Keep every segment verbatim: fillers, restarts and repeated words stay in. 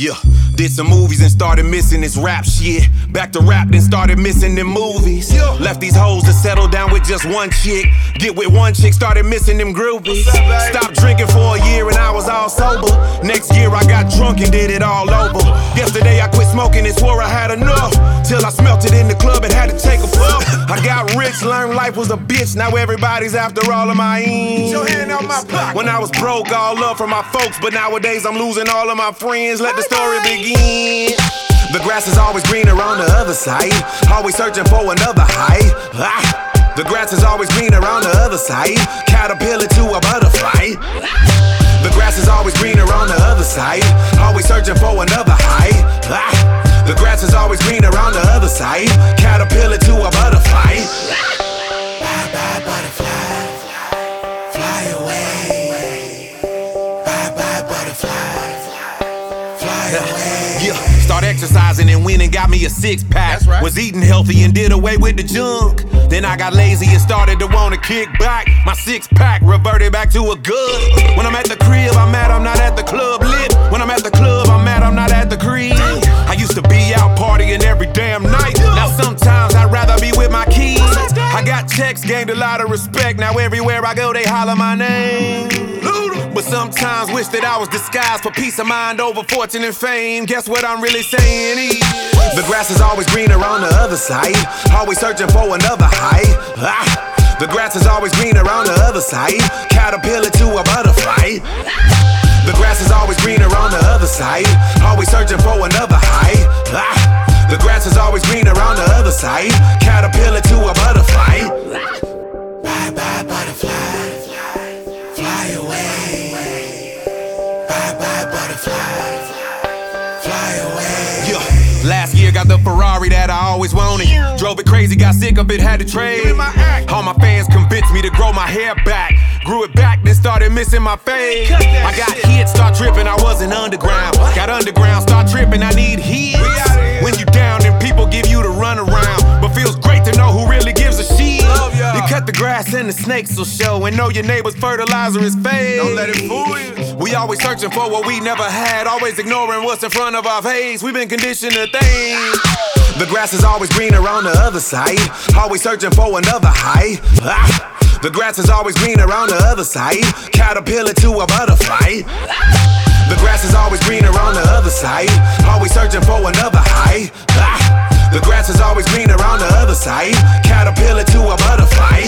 Yeah, did some movies and started missing this rap shit. Back to rap, then started missing them movies. Yeah. Left these hoes to settle down with just one chick. Get with one chick, started missing them groupies. Stopped drinking for a year and I was all sober. Next year I got drunk and did it all over. Yesterday I quit smoking and swore I had enough, till I smelt it in the club and had to take a puff. I got rich, learned life was a bitch. Now everybody's after all of my ends. Your hand on my pocket. When I was broke, all love from my folks, but nowadays I'm losing all of my friends. Let the story begin. The grass is always greener on the other side. Always searching for another high. Ah. The grass is always greener on the other side. Caterpillar to a butterfly. The grass is always greener on the other side. Always searching for another high. Ah. The grass is always greener on the other side. Caterpillar to a butterfly. Bye bye butterfly, fly away. Bye bye butterfly, fly away. Yeah, start exercising and went and got me a six pack. That's right. Was eating healthy and did away with the junk. Then I got lazy and started to wanna kick back. My six pack reverted back to a good. When I'm at the crib, I'm mad I'm not at the club lit. When I'm at the club, I'm mad I'm not at the crib. I used to be out partying every damn night. Now sometimes I'd rather be with my kids. I got checks, gained a lot of respect. Now everywhere I go, they holler my name. But sometimes wish that I was disguised for peace of mind over fortune and fame. Guess what I'm really saying is, the grass is always greener on the other side. Always searching for another high. Ah. The grass is always greener on the other side. Caterpillar to a butterfly. The grass is always greener on the other side. Always searching for another high. Ah. The grass is always greener on the other side. Caterpillar to a butterfly. Bye bye butterfly, fly away. Bye bye butterfly, fly away. Yeah. Last year got the Ferrari that I always wanted. Drove it crazy, got sick of it, had to trade. All my fans convinced me to grow my hair back. Grew it back, then started missing my fade. I got hits, start tripping, I wasn't underground. Got underground, start tripping, I need hits. When you down, then people give you the run around. But feels great to know who really gives a shit. You cut the grass and the snakes will show. And know your neighbor's fertilizer is fake. Don't let it fool you. We always searching for what we never had. Always ignoring what's in front of our face. We've been conditioned to think the grass is always greener on the other side. Always searching for another high. Ah. The grass is always greener on the other side. Caterpillar to a butterfly. The grass is always greener on the other side. Always searching for another high. Ah. The grass is always greener on the other side. Caterpillar to a butterfly.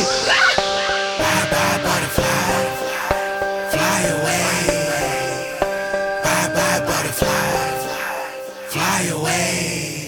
Bye bye butterfly, fly away. Bye bye butterfly, fly away.